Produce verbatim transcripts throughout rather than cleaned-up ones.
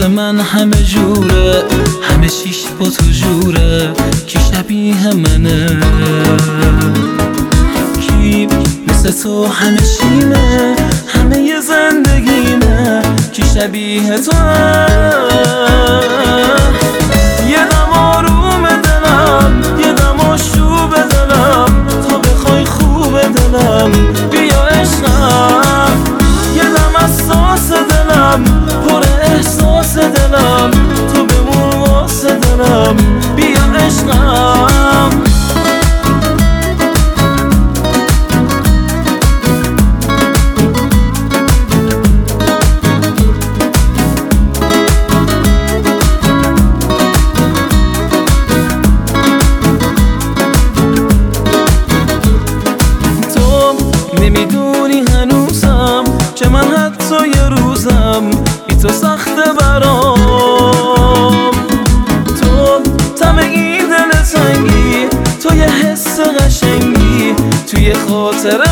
مثل من همه جوره، همه چیش با تو جوره، کی شبیه منه؟ کی مثل تو همه چیمه، همه ی زندگیمه، کی شبیه تو؟ یه دم آروم دلم، یه دم آشوب دلم، تا بخوای خوب دلم بیا عشقم. یه دم اساس دلم، پر احساس دلم، تو بمون واسه دلم بیا عشقم. نمیدونی هنوزم که من حتی یه روزم بی تو سخته برام. تو تم این دل تنگی، تو یه حس قشنگی توی خاطره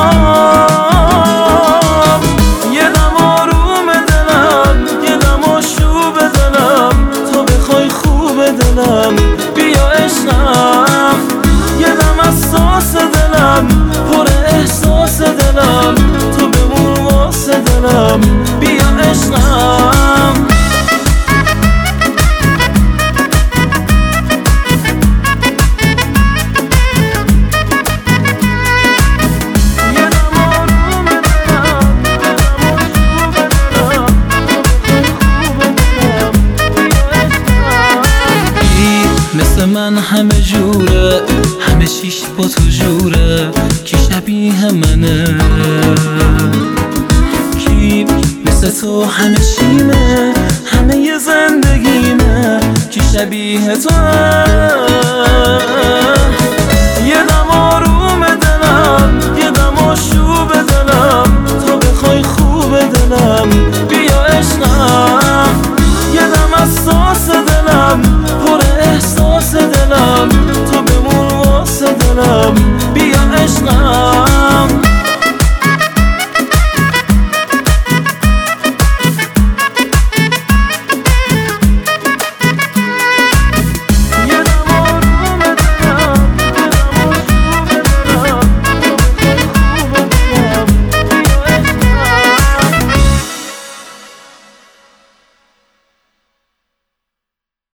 هام. یه دم آروم دلم، یه دم آشوب دلم، تا بخوای خوب دلم بیا عشقم. یه دم اساس دلم، پر احساس دلم، تو بمون واسه دلم بیا عشقم. یه دم آروم دلم، یه دم آشوب دلم، تو بخوای خوب دلم بیا عشقم. کی مثل من همه جوره، همه چیش با تو جوره، کی شبیه منه؟ کی مثل تو همه چیمه، همه ی زندگیمه، کی شبیه تو؟